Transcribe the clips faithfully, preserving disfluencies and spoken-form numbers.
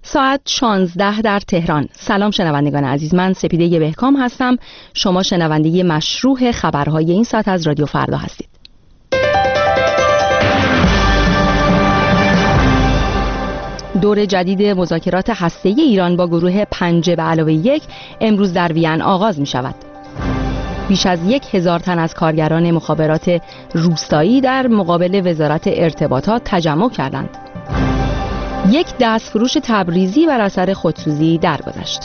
ساعت شانزده در تهران. سلام شنوندگان عزیز، من سپیده بهکام هستم. شما شنونده مشروع خبرهای این ساعت از رادیو فردا هستید. دور جدید مذاکرات هسته‌ای ایران با گروه پنج به علاوه یک امروز در وین آغاز می شود. بیش از یک هزار تن از کارگران مخابرات روستایی در مقابل وزارت ارتباطات تجمع کردند. یک دستفروش تبریزی بر اثر خودسوزی درگذشت.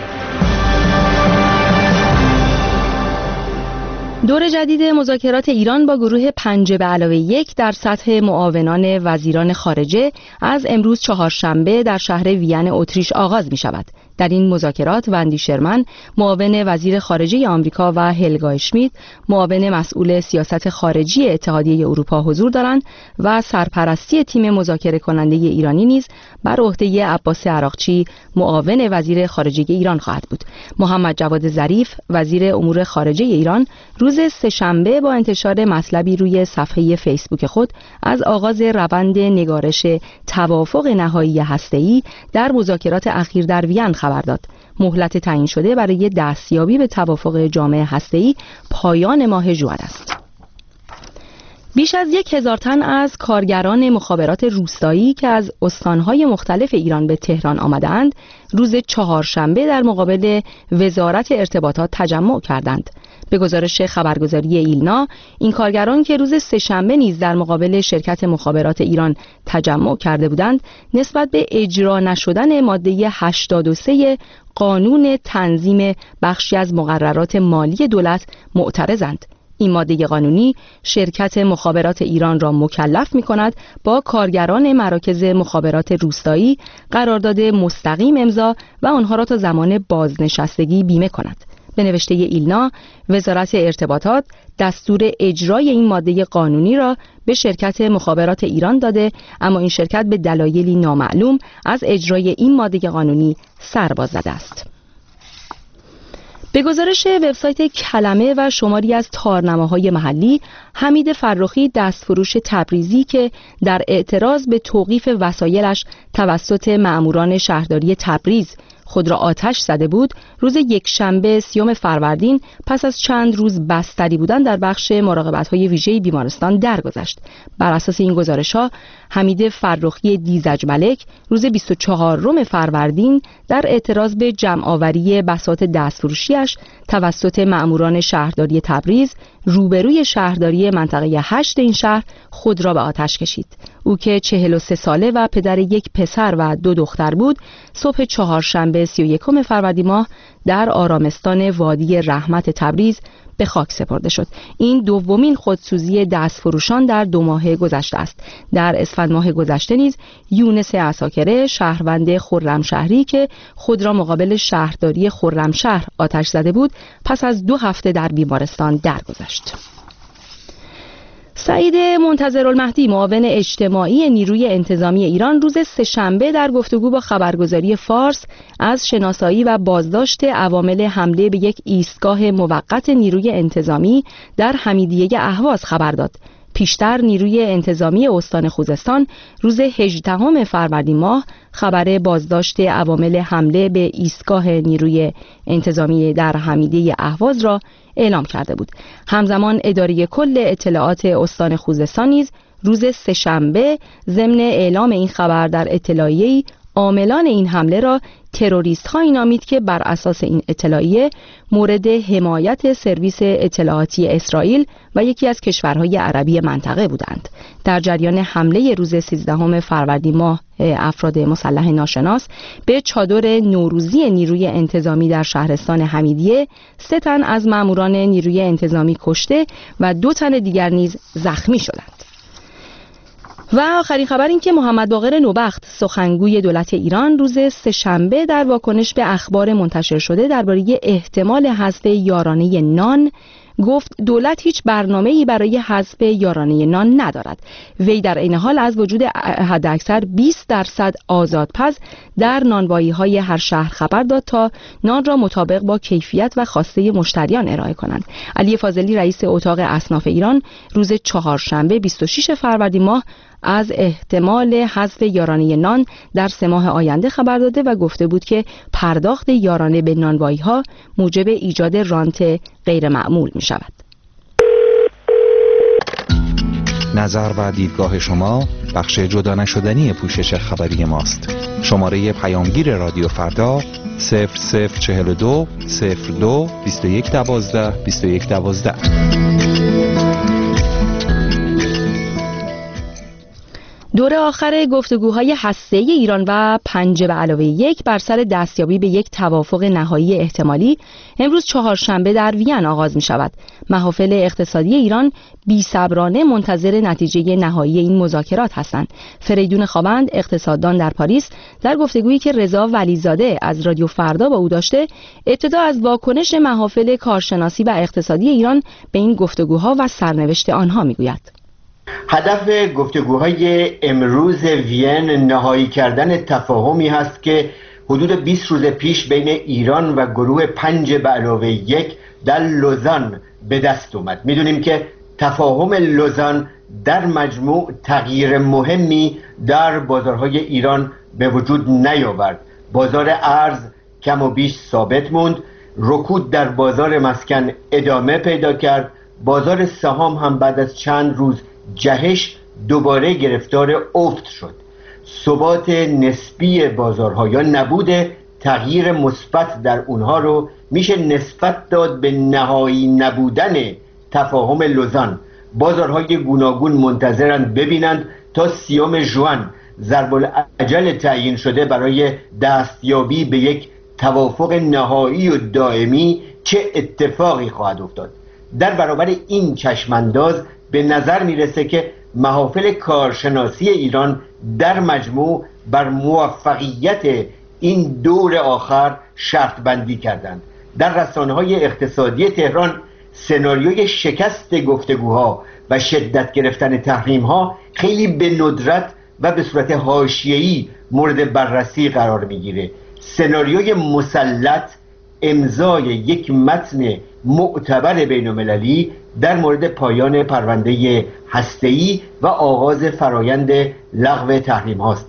دور جدید مذاکرات ایران با گروه پنج به علاوه یک در سطح معاونان وزیران خارجه از امروز چهارشنبه در شهر وین اتریش آغاز می شود. در این مذاکرات وندی شرمن، معاون وزیر خارجه آمریکا و هلگا اشمیت، معاون مسئول سیاست خارجی اتحادیه اروپا حضور دارند و سرپرستی تیم مذاکره کننده ایرانی نیز بر عهده عباس عراقچی، معاون وزیر خارجه ایران خواهد بود. محمد جواد ظریف، وزیر امور خارجه ایران، روز سه‌شنبه با انتشار مطلبی روی صفحه فیسبوک خود از آغاز روند نگارش توافق نهایی هسته‌ای در مذاکرات اخیر در وین خبر داد. مهلت تعیین شده برای دستیابی به توافق جامع هسته‌ای پایان ماه ژوئن است. بیش از یک هزار تن از کارگران مخابرات روستایی که از استانهای مختلف ایران به تهران آمدند، روز چهارشنبه در مقابل وزارت ارتباطات تجمع کردند. به گزارش خبرگزاری ایلنا، این کارگران که روز سه‌شنبه نیز در مقابل شرکت مخابرات ایران تجمع کرده بودند، نسبت به اجرا نشدن ماده هشتاد و سه قانون تنظیم بخشی از مقررات مالی دولت معترضند. این ماده قانونی شرکت مخابرات ایران را مکلف می‌کند با کارگران مراکز مخابرات روستایی قرارداد مستقیم امضا و آنها را تا زمان بازنشستگی بیمه کند. به نوشته ایلنا، وزارت ارتباطات دستور اجرای این ماده قانونی را به شرکت مخابرات ایران داده، اما این شرکت به دلایلی نامعلوم از اجرای این ماده قانونی سر باز زده است. به گزارش وبسایت کلمه و شماری از تارنماهای محلی، حمید فرخی، دستفروش تبریزی که در اعتراض به توقیف وسایلش توسط مأموران شهرداری تبریز خود را آتش زده بود، روز یکشنبه سیوم فروردین پس از چند روز بستری بودن در بخش مراقبت‌های ویژه بیمارستان درگذشت. بر اساس این گزارش‌ها، حمید فرخی دیزج ملک روز بیست و چهارم فروردین در اعتراض به جمع‌آوری بساط دستفروشیش توسط مأموران شهرداری تبریز روبروی شهرداری منطقه هشت این شهر خود را به آتش کشید. او که چهل و سه ساله و پدر یک پسر و دو دختر بود، صبح چهارشنبه سی و یکم فروردین ماه در آرامستان وادی رحمت تبریز به خاک سپرده شد. این دومین خودسوزی دستفروشان در دو ماه گذشته است. در اسفند ماه گذشته نیز یونس عساکره، شهروند خرمشهری که خود را مقابل شهرداری خرمشهر آتش زده بود، پس از دو هفته در بیمارستان درگذشت. سعید منتظرالمهدی، معاون اجتماعی نیروی انتظامی ایران، روز سه‌شنبه در گفتگو با خبرگزاری فارس از شناسایی و بازداشت عوامل حمله به یک ایستگاه موقت نیروی انتظامی در حمیدیه اهواز خبر داد. پیشتر نیروی انتظامی استان خوزستان روز هجدهم فروردین ماه خبر بازداشت عوامل حمله به ایستگاه نیروی انتظامی در حمیدیه اهواز را اعلام کرده بود. همزمان اداره کل اطلاعات استان خوزستان نیز روز سه‌شنبه ضمن اعلام این خبر در اطلاعیه‌ای عاملان این حمله را تروریست‌هایی نامید که بر اساس این اطلاعیه مورد حمایت سرویس اطلاعاتی اسرائیل و یکی از کشورهای عربی منطقه بودند. در جریان حمله روز سیزدهم فروردین ماه افراد مسلح ناشناس به چادر نوروزی نیروی انتظامی در شهرستان حمیدیه، سه تن از ماموران نیروی انتظامی کشته و دو تن دیگر نیز زخمی شدند. و آخرین خبر این که محمد باقر نوبخت، سخنگوی دولت ایران، روز سه‌شنبه در واکنش به اخبار منتشر شده درباره احتمال حذف یارانه نان گفت دولت هیچ برنامه‌ای برای حذف یارانه نان ندارد. وی در این حال از وجود حداکثر بیست درصد آزادپز در نانوایی‌های هر شهر خبر داد تا نان را مطابق با کیفیت و خواسته مشتریان ارائه کنند. علی فاضلی، رئیس اتاق اصناف ایران، روز چهارشنبه بیست و شش فروردین ماه از احتمال حذف یارانه نان در سه ماه آینده خبر داده و گفته بود که پرداخت یارانه به نانوایی‌ها موجب ایجاد رانت غیر معمول می شود. نظر و دیدگاه شما بخش جدا نشدنی پوشش خبری ماست. شماره پیامگیر رادیو فردا صفر صفر چهل و دو صفر دو بیست و یک دوازده بیست و یک دوازده. دوره آخر گفتگوهای هسته‌ای ایران و پنج به علاوه یک بر سر دستیابی به یک توافق نهایی احتمالی امروز چهارشنبه در وین آغاز می شود. محافل اقتصادی ایران بی‌صبرانه منتظر نتیجه نهایی این مذاکرات هستند. فریدون خوابند، اقتصاددان در پاریس، در گفتگویی که رضا ولیزاده از رادیو فردا با او داشته، ابتدا از واکنش محافل کارشناسی و اقتصادی ایران به این گفتگوها و سرنوشت آنها می گوید. هدف گفتگوهای امروز وین نهایی کردن تفاهمی هست که حدود بیست روز پیش بین ایران و گروه پنج به علاوه یک در لوزان به دست اومد. میدونیم که تفاهم لوزان در مجموع تغییر مهمی در بازارهای ایران به وجود نیاورد. بازار ارز کم و بیش ثابت موند، رکود در بازار مسکن ادامه پیدا کرد، بازار سهام هم بعد از چند روز جهش دوباره گرفتار افت شد. ثبات نسبی بازارها یا نبود تغییر مثبت در اونها رو میشه نسبت داد به نهایی نبودن تفاهم لوزان. بازارهای گوناگون منتظرند ببینند تا سیوم ژوئن ضرب الاجل تعیین شده برای دستیابی به یک توافق نهایی و دائمی چه اتفاقی خواهد افتاد. در برابر این چشمانداز به نظر میرسه که محافل کارشناسی ایران در مجموع بر موفقیت این دور آخر شرط بندی کردند. در رسانه‌های اقتصادی تهران سناریوی شکست گفتگوها و شدت گرفتن تحریم‌ها خیلی به ندرت و به صورت حاشیه‌ای مورد بررسی قرار میگیره. سناریوی مسلط امضای یک متن معتبر بین‌المللی در مورد پایان پرونده هسته‌ای و آغاز فرایند لغو تحریم هاست.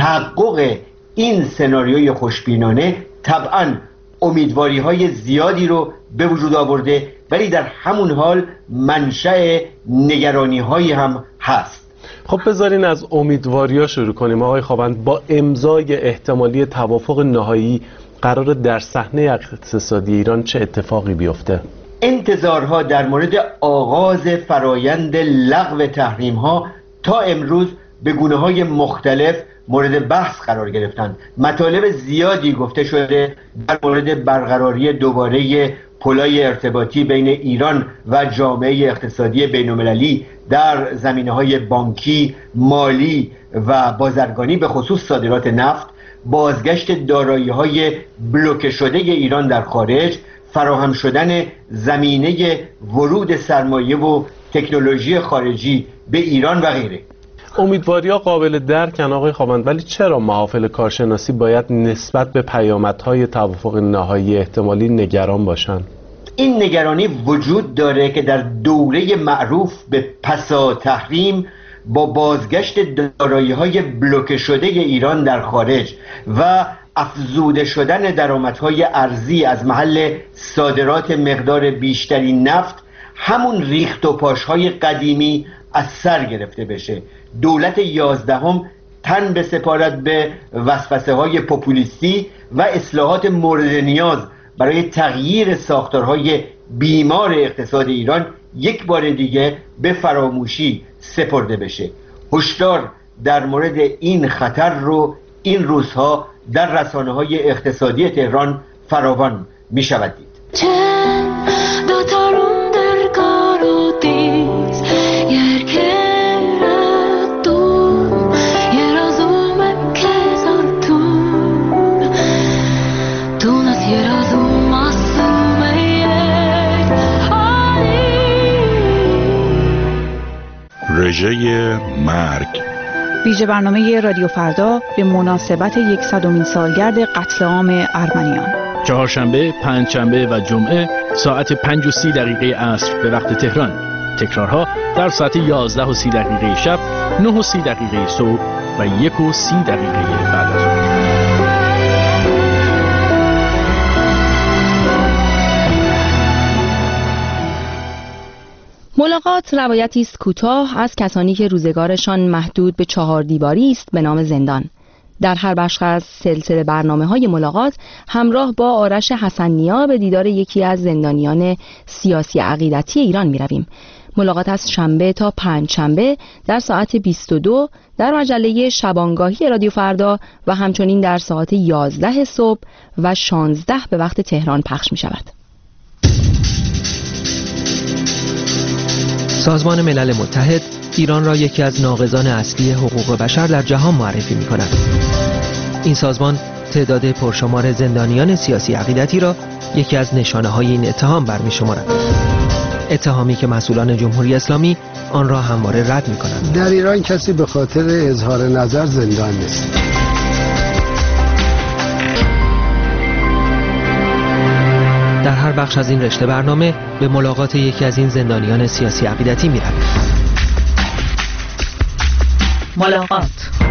تحقق این سناریوی خوشبینانه طبعاً امیدواری های زیادی رو به وجود آورده، ولی در همون حال منشأ نگرانی هایی هم هست. خب بذارین از امیدواری ها شروع کنیم. آقای خوابند، با امضای احتمالی توافق نهایی قرار در صحنه اقتصادی ایران چه اتفاقی بیفته؟ انتظارها در مورد آغاز فرایند لغو تحریم ها تا امروز به گونه‌های مختلف مورد بحث قرار گرفتند. مطالب زیادی گفته شده در مورد برقراری دوباره پلای ارتباطی بین ایران و جامعه اقتصادی بین‌المللی در زمینه‌های بانکی، مالی و بازرگانی، به خصوص صادرات نفت، بازگشت دارایی‌های بلوکه شده ایران در خارج، فراهم شدن زمینه ورود سرمایه و تکنولوژی خارجی به ایران و غیره. امیدواری‌ها قابل درکن آقای خوابند، ولی چرا محافل کارشناسی باید نسبت به پیامدهای توافق نهایی احتمالی نگران باشند؟ این نگرانی وجود داره که در دوره معروف به پسا تحریم با بازگشت دارایی‌های بلوکه شده ایران در خارج و افزوده شدن درآمدهای ارزی از محل صادرات مقدار بیشتری نفت همون ریخت و پاشهای قدیمی از سر گرفته بشه. دولت یازدهم تن بسپارد به وسوسه های پوپولیستی و اصلاحات مورد نیاز برای تغییر ساختارهای بیمار اقتصاد ایران یک بار دیگه به فراموشی سپرده بشه. هشدار در مورد این خطر رو این روزها در رسانه‌های اقتصادی تهران فراوان می شود دید. رژه مرگ، ویژه برنامه رادیو فردا به مناسبت یکصدمین سالگرد قتل عام ارمنیان، چهارشنبه، پنجشنبه و جمعه ساعت پنج و سی دقیقه عصر به وقت تهران. تکرارها در ساعت یازده و سی دقیقه شب، نه و سی دقیقه صبح و یک و سی دقیقه بعد از ظهر. ملاقات روایتی است کوتاه از کسانی که روزگارشان محدود به چهار دیواری است به نام زندان. در هر بخش از سلسله برنامه‌های ملاقات همراه با آرش حسن‌نیا به دیدار یکی از زندانیان سیاسی عقیدتی ایران می‌رویم. ملاقات از شنبه تا پنج شنبه در ساعت بیست و دو در مجله شبانگاهی رادیو فردا و همچنین در ساعت یازده صبح و شانزده به وقت تهران پخش می‌شود. سازمان ملل متحد ایران را یکی از ناقضان اصلی حقوق بشر در جهان معرفی می‌کند. این سازمان تعداد پرشمار زندانیان سیاسی عقیدتی را یکی از نشانه‌های این اتهام برمی‌شمارد. اتهامی که مسئولان جمهوری اسلامی آن را همواره رد می‌کنند. در ایران کسی به خاطر اظهار نظر زندان نیست. در هر بخش از این رشته برنامه به ملاقات یکی از این زندانیان سیاسی عقیدتی می‌رویم. ملاقات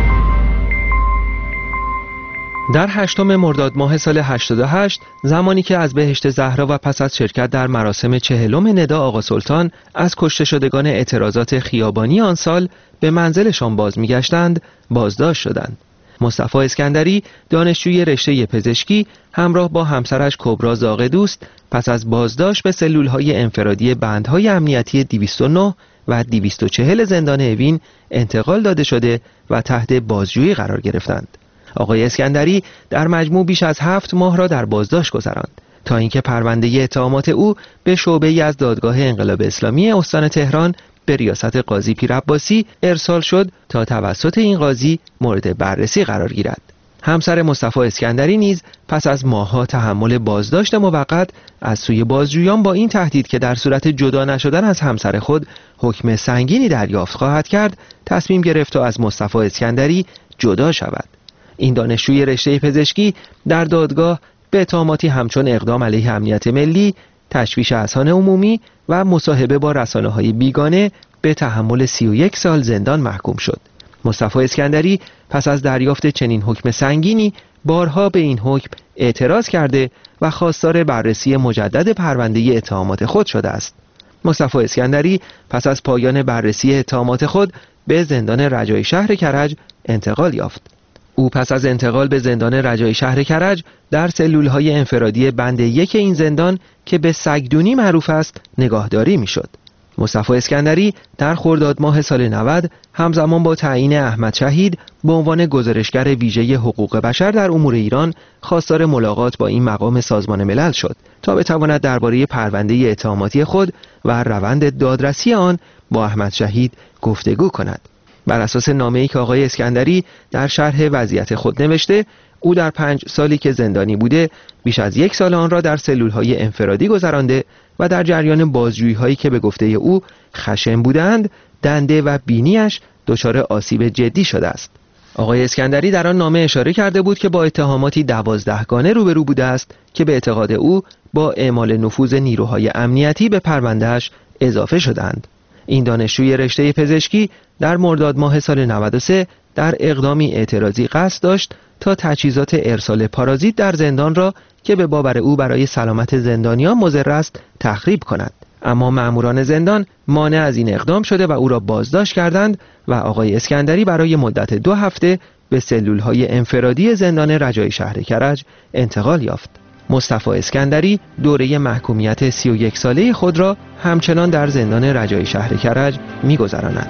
در هشتم مرداد ماه سال هشتاد و هشت، زمانی که از بهشت زهرا و پس از شرکت در مراسم چهلم ندا آقا سلطان از کشته شدگان اعتراضات خیابانی آن سال به منزلشان باز می‌گشتند، بازداشت شدند. مصطفی اسکندری، دانشجوی رشته پزشکی، همراه با همسرش کبرا زاغ دوست پس از بازداشت به سلول‌های انفرادی بندهای امنیتی دویست و نه و دویست و چهل زندان اوین انتقال داده شده و تحت بازجویی قرار گرفتند. آقای اسکندری در مجموع بیش از هفت ماه را در بازداشت گذراند تا اینکه پرونده اتهامات او به شعبه‌ای از دادگاه انقلاب اسلامی استان تهران به ریاست قاضی پیر عباسی ارسال شد تا توسط این قاضی مورد بررسی قرار گیرد. همسر مصطفی اسکندری نیز پس از ماه‌ها تحمل بازداشت موقت از سوی بازجویان با این تهدید که در صورت جدا نشدن از همسر خود حکم سنگینی دریافت خواهد کرد، تصمیم گرفت تا از مصطفی اسکندری جدا شود. این دانشجوی رشته پزشکی در دادگاه به اتهاماتی همچون اقدام علیه امنیت ملی، تشویش اذهان عمومی و مصاحبه با رسانه‌های بیگانه به تحمل سی و یک سال زندان محکوم شد. مصطفی اسکندری پس از دریافت چنین حکم سنگینی بارها به این حکم اعتراض کرده و خواستار بررسی مجدد پرونده اتهامات خود شده است. مصطفی اسکندری پس از پایان بررسی اتهامات خود به زندان رجایی شهر کرج انتقال یافت. او پس از انتقال به زندان رجایی شهر کرج در سلول‌های انفرادی بند یک این زندان که به سگدونی معروف است نگاهداری می‌شد. مصطفی اسکندری در خرداد ماه سال نود همزمان با تعیین احمد شهید به عنوان گزارشگر ویژه حقوق بشر در امور ایران خواستار ملاقات با این مقام سازمان ملل شد تا بتواند درباره پرونده اتهاماتی خود و روند دادرسی آن با احمد شهید گفتگو کند. بر اساس نامه‌ای که آقای اسکندری در شرح وضعیت خود نوشته، او در پنج سالی که زندانی بوده بیش از یک سال آن را در سلول‌های انفرادی گذرانده و در جریان بازجویی‌هایی که به گفته او خشن بودند، دنده و بینیش دچار آسیب جدی شده است. آقای اسکندری در آن نامه اشاره کرده بود که با اتهاماتی دوازدهگانه روبرو بوده است که به اعتقاد او با اعمال نفوذ نیروهای امنیتی به پروندهش اضافه شدند. این دانشجوی رشته پزشکی در مرداد ماه سال نود و سه در اقدامی اعتراضی قصد داشت تا تجهیزات ارسال پارازیت در زندان را که به باور او برای سلامت زندانیان مضر است تخریب کند، اما مأموران زندان مانع از این اقدام شده و او را بازداشت کردند و آقای اسکندری برای مدت دو هفته به سلول‌های انفرادی زندان رجایی شهر کرج انتقال یافت. مصطفی اسکندری دوره محکومیت سی و یک ساله خود را همچنان در زندان رجایی شهر کرج می‌گذراند.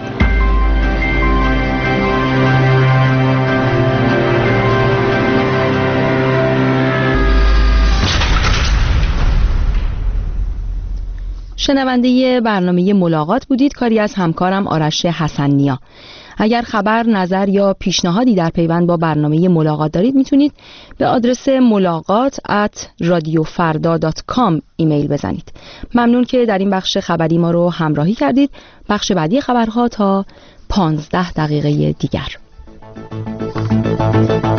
شنونده برنامه ملاقات بودید، کاری از همکارم آرش حسن‌نیا. اگر خبر، نظر یا پیشنهادی در پیوند با برنامه ملاقات دارید میتونید به آدرس ملاقات ات رادیو فردا دات کام ایمیل بزنید. ممنون که در این بخش خبری ما رو همراهی کردید. بخش بعدی خبرها تا پانزده دقیقه دیگر.